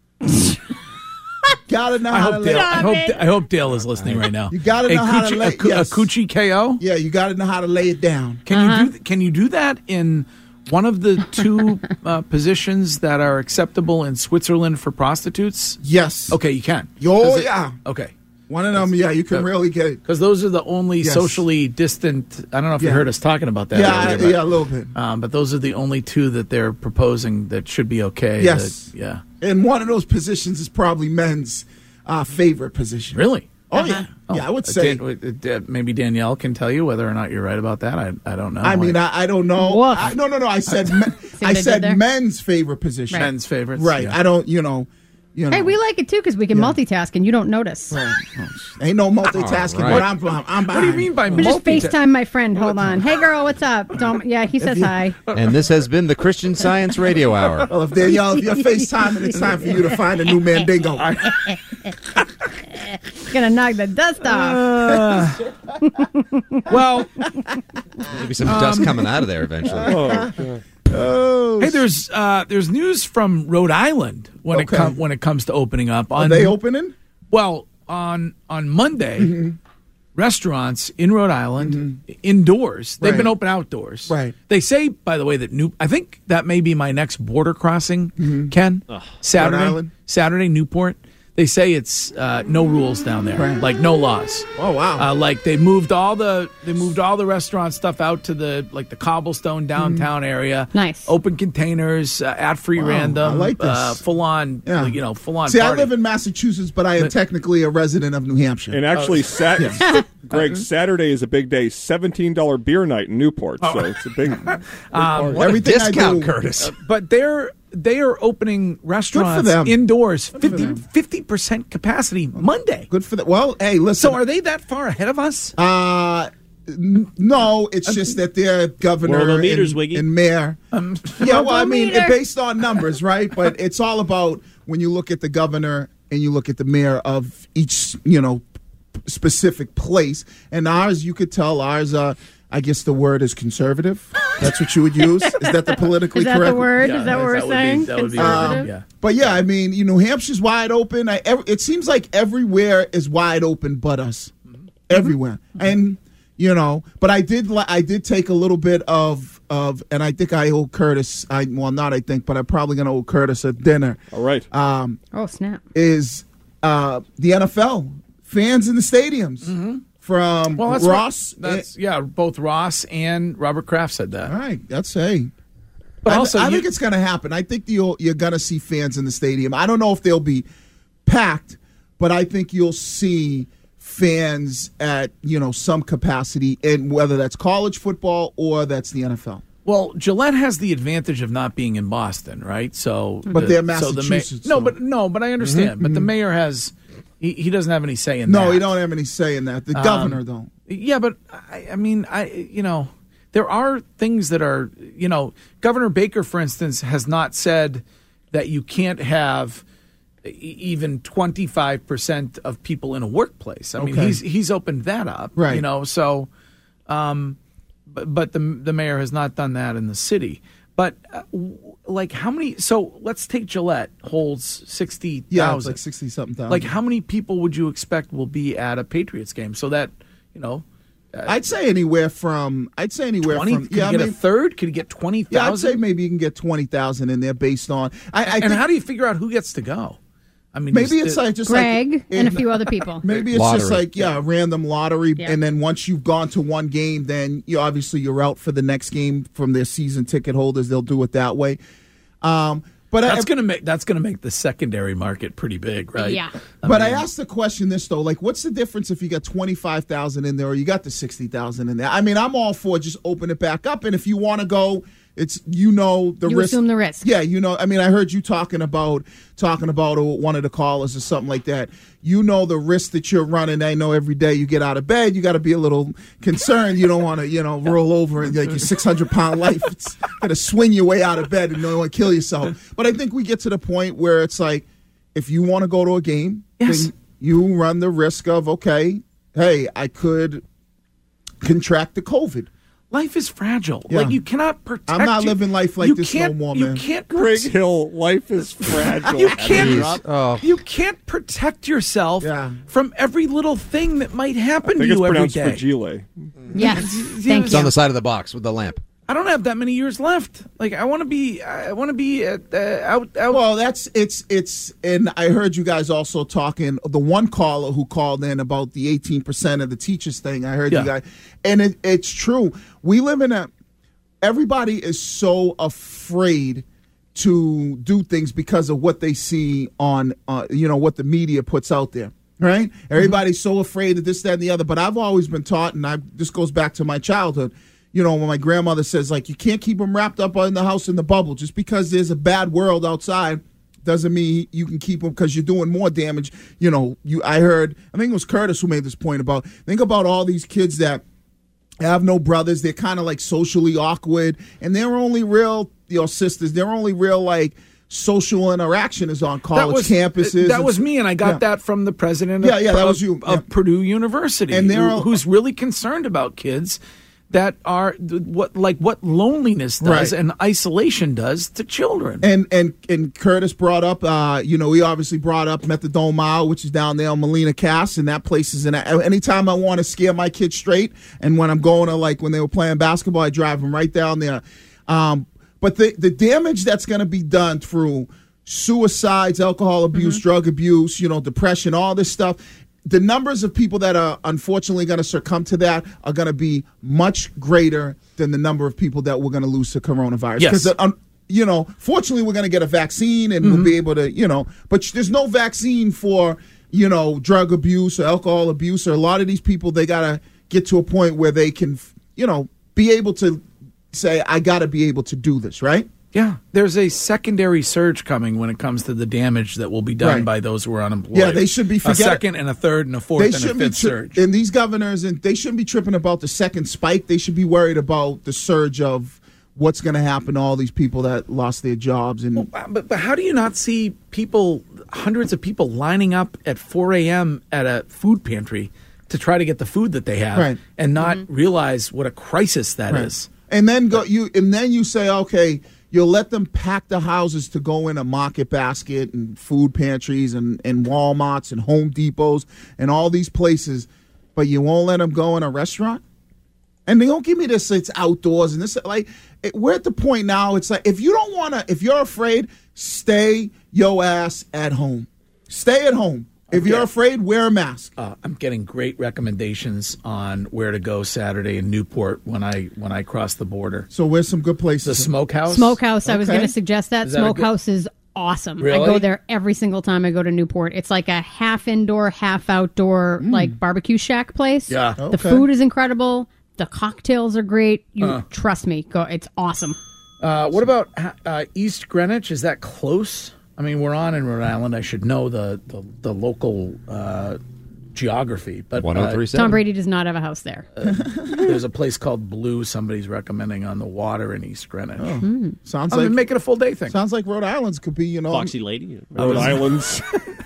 Gotta know I how to hope lay. Dale. I hope. I hope Dale is listening right now. You gotta A know how to coochie- lay. a, coo- yes. a coochie K O. Yeah, you gotta know how to lay it down. Can you do? Can you do that in one of the two uh, positions that are acceptable in Switzerland for prostitutes? Yes. Okay, you can. Oh, 'Cause it- yeah. Okay. One of them, yeah, you can really get it. Because those are the only Yes. socially distant. I don't know if you Yeah. heard us talking about that. Yeah, earlier, but, yeah, a little bit. Um, but those are the only two that they're proposing that should be okay. Yes. that- yeah. And one of those positions is probably men's uh, favorite position. Really? Oh, yeah. Yeah, I would Uh, say. Dan- uh, maybe Danielle can tell you whether or not you're right about that. I I don't know. I mean, I, I don't know. Woof. I, no, no, no. I said men, what I they said did there? men's favorite position. Right. Men's favorites. Right. yeah. I don't, you know, you know. Hey, we like it too because we can multitask and you don't notice. Ain't no multitasking, All right. but I'm, I'm, I'm What do you mean by We just multitask? FaceTime my friend. Hold on. Hey, girl, what's up? Don't. Yeah, he says hi. And this has been the Christian Science Radio Hour. Well, if Danielle, if you're FaceTiming, it's time for you to find a new Mandingo. Gonna knock the dust off. Well, Maybe some dust coming out of there eventually. Oh, hey, there's uh, there's news from Rhode Island when it Okay. com- when it comes to opening up. Are On, they opening? Well, on on Monday, Mm-hmm. restaurants in Rhode Island indoors. They've Right. been open outdoors. Right. They say, by the way, that New. I think that may be my next border crossing. Ken, Saturday, Mm-hmm. Rhode Island? Saturday, Newport. They say it's uh, no rules down there, Right. like no laws. Oh, wow. Uh, like they moved all the they moved all the restaurant stuff out to the like the cobblestone downtown area. Nice. Open containers uh, at free Wow, random. I like this. Uh, full on. Yeah. You know, full on. See, party. I live in Massachusetts, but I am technically a resident of New Hampshire. And actually, Sat- Greg, Saturday is a big day. seventeen dollars beer night in Newport. So it's a big, big party. What a Everything I discount, do- Curtis. But they're they are opening restaurants them. indoors, fifty percent capacity Monday. Good for that. Well, hey, listen. So are they that far ahead of us? Uh, n- no, it's just that their governor World of meters, and, Wiggy. and mayor. Um, yeah, well, I mean, meter. it based on numbers, right? But it's all about when you look at the governor and you look at the mayor of each, you know, p- specific place. And ours, you could tell ours. Uh, I guess the word is conservative. That's what you would use. Is that the politically Is that correct? the word? Yeah, Is that what we're that would be- saying? that would be- Conservative? yeah. But yeah, I mean, you know, New Hampshire's wide open. I, ev- it seems like everywhere is wide open but us. Everywhere. And, you know, but I did li- I did take a little bit of, of and I think I owe Curtis, I well, not I think, but I'm probably going to owe Curtis a dinner. All right. Um, Oh, snap. is uh, the N F L. Fans in the stadiums. From Well, that's Ross. What, that's yeah. Both Ross and Robert Kraft said that. All right, that's a. But I, also, I you- think it's going to happen. I think you'll, you're going to see fans in the stadium. I don't know if they'll be packed, but I think you'll see fans at you know some capacity, and whether that's college football or that's the N F L. Well, Gillette has the advantage of not being in Boston, right? So, But the- they're so the ma- Massachusetts, no, so- but no, but I understand. But the mayor has he, he doesn't have any say in No, that. he don't have any say in that. The Um, governor, though. Yeah, but I, I mean, I you know, there are things that are you know, Governor Baker, for instance, has not said that you can't have e- even twenty-five percent of people in a workplace. I mean, Okay. he's he's opened that up, Right. You know, so. Um, but, but the the mayor has not done that in the city. But uh, w- like how many? So let's take Gillette holds sixty thousand. Yeah, it's like sixty something thousand. Like how many people would you expect will be at a Patriots game? So that you know. Uh, I'd say anywhere from I'd say anywhere twenty. from Could yeah, you get I mean, a third? Could you get twenty thousand? Yeah, I'd say maybe you can get twenty thousand in there based on. I, I and think, how do you figure out who gets to go? I mean, maybe is it's the- like just Greg like, and a few other people. Maybe it's Lottery. just like yeah, a random lottery, Yeah. and then once you've gone to one game, then you obviously you're out for the next game from their season ticket holders. They'll do it that way. Um, but that's I, gonna make that's gonna make the secondary market pretty big, right? Yeah. I but I mean, asked the question this though, like, what's the difference if you got twenty five thousand in there or you got the sixty thousand in there? I mean, I'm all for just open it back up, and if you want to go, it's you know the You risk. assume the risk. Yeah, you know. I mean, I heard you talking about talking about uh, one of the callers or something like that. You know the risk that you're running. I know every day you get out of bed, you got to be a little concerned. You don't want to, you know, roll over and like your six hundred pound life. It's gonna swing your way out of bed and you don't want to kill yourself. But I think we get to the point where it's like, if you want to go to a game, Yes. then you run the risk of okay, hey, I could contract the COVID. life is fragile. Yeah. Like you cannot protect. I'm not you- living life like you this no can't- more, You man. can't. Greg Hill, life is fragile. You can't. Jeez. Oh. You can't protect yourself Yeah. from every little thing that might I happen to think it's you every pronounced day. fragile. Yes. Thank It's on you. the side of the box with the lamp. I don't have that many years left. Like I want to be. I want to be at, uh, out. Out. Well, that's it's it's, and I heard you guys also talking. The one caller who called in about the eighteen percent of the teachers thing. I heard Yeah. you guys, and it, it's true. We live in a. Everybody is so afraid to do things because of what they see on, uh, you know, what the media puts out there. Right? Everybody's so afraid of this, that, and the other. But I've always been taught, and I this goes back to my childhood. You know, when my grandmother says, like, you can't keep them wrapped up in the house in the bubble. Just because there's a bad world outside doesn't mean you can keep them because you're doing more damage. You know, you. I heard, I think it was Curtis who made this point about, think about all these kids that have no brothers. They're kind of like socially awkward. And their only real, you know, sisters, their only real, like, social interaction is on college campuses. That was me, and I got Yeah. that from the president. Yeah, of, yeah, that of- was you. of Yeah. Purdue University, And they're who- all- who's really concerned about kids that are what like what loneliness does Right. and isolation does to children. And and and Curtis brought up, uh, you know, we obviously brought up Methadone Mile, which is down there on Molina Cass, and that place is in. Anytime I want to scare my kids straight, and when I'm going to like when they were playing basketball, I drive them right down there. Um, but the the damage that's going to be done through suicides, alcohol abuse, Mm-hmm. drug abuse, you know, depression, all this stuff. The numbers of people that are unfortunately going to succumb to that are going to be much greater than the number of people that we're going to lose to coronavirus. Yes. Because, um, you know, fortunately, we're going to get a vaccine and we'll be able to, you know, but there's no vaccine for, you know, drug abuse or alcohol abuse, or a lot of these people, they got to get to a point where they can, you know, be able to say, I got to be able to do this, right? Yeah, there's a secondary surge coming when it comes to the damage that will be done Right. by those who are unemployed. Yeah, they should be a forget- second and a third and a fourth They and a shouldn't be fifth tri- surge. and these governors, and they shouldn't be tripping about the second spike. They should be worried about the surge of what's going to happen to all these people that lost their jobs. And Uh, But, but how do you not see people, hundreds of people lining up at four a.m. at a food pantry to try to get the food that they have, Right. and not realize what a crisis that is? Right. and then go you, and then you say, okay, you'll let them pack the houses to go in a Market Basket and food pantries and, and Walmarts and Home Depots and all these places, but you won't let them go in a restaurant? And they don't give me this, it's outdoors and this, like, it, we're at the point now, it's like, if you don't want to, if you're afraid, stay your ass at home. Stay at home. If you're afraid, wear a mask. Uh, I'm getting great recommendations on where to go Saturday in Newport when I when I cross the border. So where's some good places? The Smokehouse. Smokehouse. I was Okay. going to suggest that. Is that a good- Smokehouse is awesome. I Really? go there every single time I go to Newport. It's like a half indoor, half outdoor, like barbecue shack place. Yeah. The Okay. food is incredible. The cocktails are great. You Uh. trust me. Go. It's awesome. Uh, what about uh, East Greenwich? Is that close? I mean, we're on in Rhode Island. I should know the the, the local uh, geography. But one oh three uh, point seven. Tom Brady does not have a house there. there's a place called Blue. Somebody's recommending on the water in East Greenwich. Sounds I like mean, make it a full day thing. sounds like Rhode Island's could be, you know. Foxy Lady. Rhode Island's.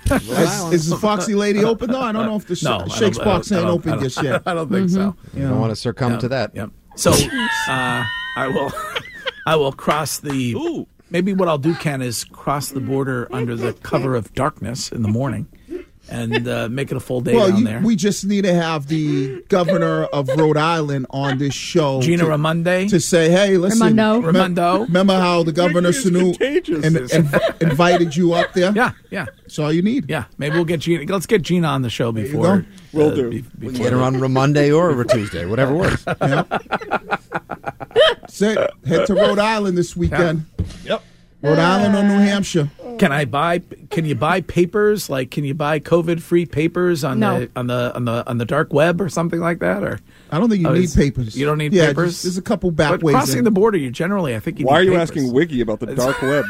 Is, is the Foxy Lady open though? I don't know if the No, I Shakes don't- Box I ain't don't- open I don't- just yet. I don't think so. You Don't know. want to succumb Yeah. to that. Yep. So uh, I will, I will cross the. Ooh. Maybe what I'll do, Ken, is cross the border under the cover of darkness in the morning, and uh, make it a full day Well, down you, there. we just need to have the governor of Rhode Island on this show. Gina to, Raimondo? To say, hey, listen. Raimondo. me- Raimondo. Remember how the governor Sanu in, in, invited you up there? Yeah, yeah. That's all you need. Yeah, maybe we'll get Gina. Let's get Gina on the show you before. go. Will uh, do. be- We before can get her on Monday or a Tuesday, whatever works. Yeah. That's it. Head to Rhode Island this weekend. Yep. Rhode Island or New Hampshire. Can I buy? Can you buy papers? Like, can you buy COVID-free papers on No. the on the on the on the dark web or something like that? Or I don't think you Oh, need is- papers. You don't need yeah, papers. just- there's a couple back But ways. crossing in. the border, you generally, I think. You Why are need you papers. asking Wiggy about the dark web?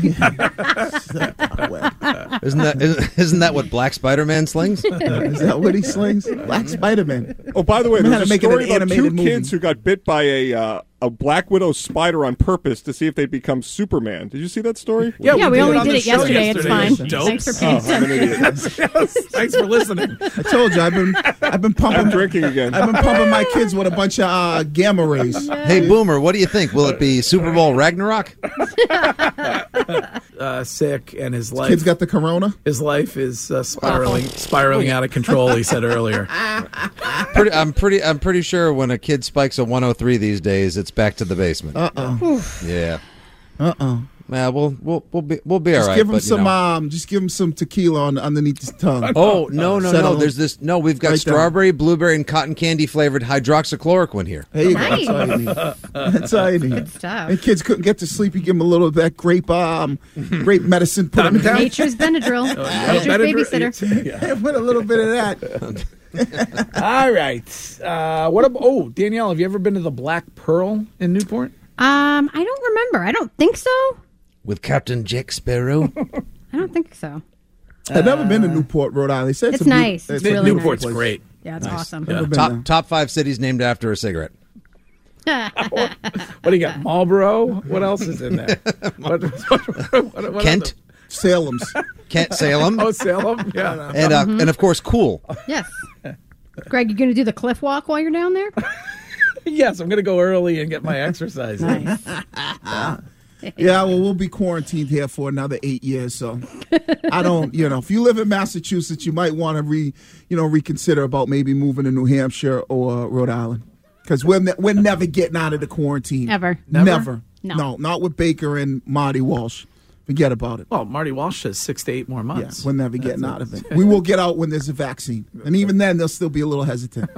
Isn't that isn't, isn't that what Black Spider-Man slings? Is that what he slings? Black Spider-Man. Oh, by the way, I'm there's gonna a make it story an about animated two movie. kids who got bit by a uh, a Black Widow spider on purpose to see if they'd become Superman. Did you see that story? Yeah, we, only on did the it show yesterday. It's fine. Dope. Thanks for paying Oh, I'm an attention. idiot. Thanks for listening. I told you, I've been, I've been pumping, I'm drinking again. I've been pumping my kids with a bunch of uh, gamma rays. Hey, Boomer, what do you think? Will it be Super Bowl Ragnarok? Uh, sick, and his life. Kids got the corona. His life is uh, spiraling, spiraling out of control. He said earlier. Pretty, I'm pretty. I'm pretty sure when a kid spikes a one oh three these days, it's back to the basement. Uh oh. Yeah. Uh oh. Yeah, we'll we'll we'll be we'll be Just all right. give him but, you some. know. Um, just give him some tequila on underneath his tongue. Oh no no Settle no! him. There's this no. We've got Right there. strawberry, blueberry, and cotton candy flavored hydroxychloroquine here. There you Nice. go. That's all you need. That's all you need. Good stuff. And kids couldn't get to sleep. You give them a little of that grape, um, grape medicine. Put them down. Nature's Benadryl. Nature's babysitter. Yeah. Put a little bit of that. All right. Uh, what about? Oh, Danielle, have you ever been to the Black Pearl in Newport? Um, I don't remember. I don't think so. With Captain Jack Sparrow. I don't think so. I've never been to Newport, Rhode Island. They said It's a beau- nice. It's really Newport's nice. great. Yeah, it's awesome. Never been top there. top five cities named after a cigarette. What do you got? Marlboro? What else is in there? what, what, what, what Kent, Salem's. Kent, Salem, Oh, Salem? Yeah. and uh, and of course Cool. Yes. Greg, you going to do the cliff walk while you're down there? Yes, I'm going to go early and get my exercise in. Nice. Yeah, well, we'll be quarantined here for another eight years. So I don't, you know, if you live in Massachusetts, you might want to re, you know, reconsider about maybe moving to New Hampshire or Rhode Island because we're ne- we're never getting out of the quarantine. Ever. Never. Never? No. No, not with Baker and Marty Walsh. Forget about it. Well, Marty Walsh says six to eight more Yeah, months. we're never getting out of it. We will get out when there's a vaccine, and even then, they'll still be a little hesitant.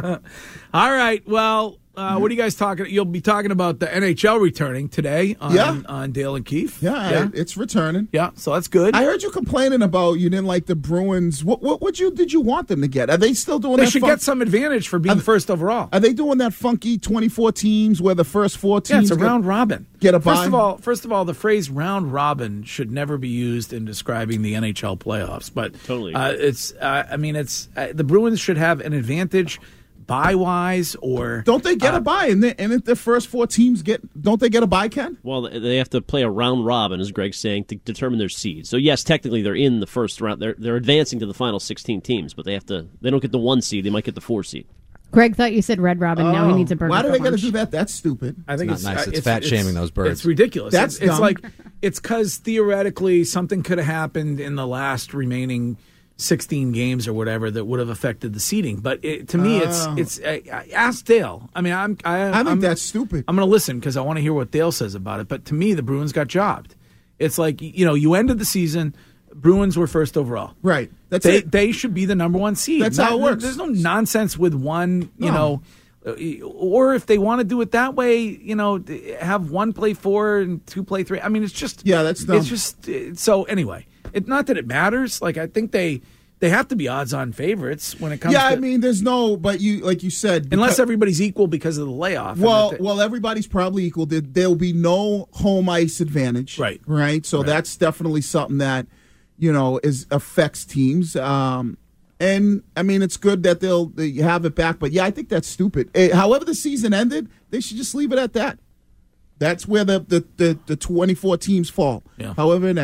All right. Well, uh, what are you guys talking? You'll be talking about the N H L returning today on, Yeah. on Dale and Keefe. Yeah, Yeah. it- it's returning. Yeah, so that's good. I heard you complaining about you didn't like the Bruins. What what what you did you want them to get? Are they still doing they that? should fun- get some advantage for being Are- first overall. Are they doing that funky twenty-four teams where the first four Yeah, teams it's a get- round robin. get a First bye? of all, first of all, the phrase "round robin" should never be used in describing the N H L playoffs. But Totally uh, it's, uh, I mean, it's uh, the Bruins should have an advantage, bye wise, or Don't they get uh, a bye? And then and if the first four teams get, don't they get a bye, Ken? Well, they have to play a round robin, as Greg's saying, to determine their seed. So yes, technically they're in the first round. They're they're advancing to the final sixteen teams, but they have to. They don't get the one seed. They might get the four seed. Greg thought you said Red Robin. Now he Oh, needs a burger. Why do for they got to lunch. do that? That's stupid. I think It's it's, not nice. uh, It's fat shaming those birds. It's ridiculous. That's it's, it's dumb. like it's because theoretically something could have happened in the last remaining sixteen games or whatever that would have affected the seeding. But it, to me, it's Oh. it's uh, ask Dale. I mean, I'm I, I think I'm, that's stupid. I'm going to listen because I want to hear what Dale says about it. But to me, the Bruins got jobbed. It's like you know, you ended the season. Bruins were first overall. Right. That's they it. they should be the number one seed. That's how it works. There's no nonsense with one. You No. know. Uh, Or if they want to do it that way, you know, have one play four and two play three. I mean, it's just Yeah, that's dumb. it's just uh, so. Anyway, it's not that it matters. Like I think they they have to be odds-on favorites when it comes. Yeah, to, I mean, there's no, but you, like you said, unless because- everybody's equal because of the layoff. and Well, that they- well, everybody's probably equal. There, there'll be no home ice advantage, Right. Right. So Right. that's definitely something that you know is affects teams. Um, and I mean, it's good that they'll they have it back. But yeah, I think that's stupid. Eh, however, the season ended, they should just leave it at that. That's where the the, the, the twenty-four teams fall. Yeah. However, it ended.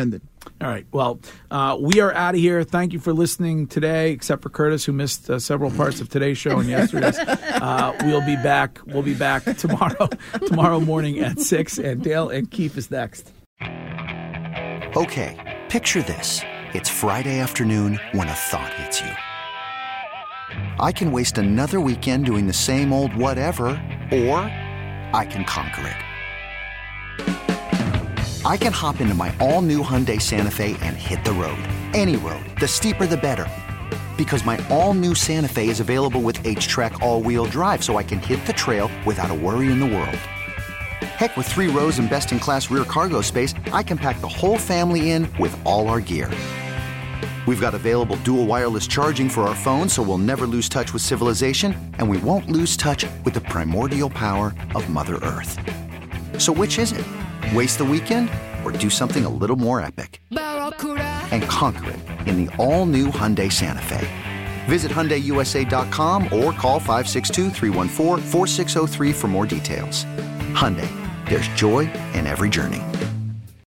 All right. Well, uh, we are out of here. Thank you for listening today, except for Curtis, who missed uh, several parts of today's show and yesterday's. Uh, we'll be back. We'll be back tomorrow, tomorrow morning at six. And Dale and Keith is next. Okay, picture this. It's Friday afternoon when a thought hits you. I can waste another weekend doing the same old whatever, or I can conquer it. I can hop into my all-new Hyundai Santa Fe and hit the road. Any road. The steeper, the better. Because my all-new Santa Fe is available with H-Track all-wheel drive, so I can hit the trail without a worry in the world. Heck, with three rows and best-in-class rear cargo space, I can pack the whole family in with all our gear. We've got available dual wireless charging for our phones, so we'll never lose touch with civilization, and we won't lose touch with the primordial power of Mother Earth. So which is it? Waste the weekend or do something a little more epic? And conquer it in the all-new Hyundai Santa Fe. Visit Hyundai U S A dot com or call five six two, three one four, four six zero three for more details. Hyundai, there's joy in every journey.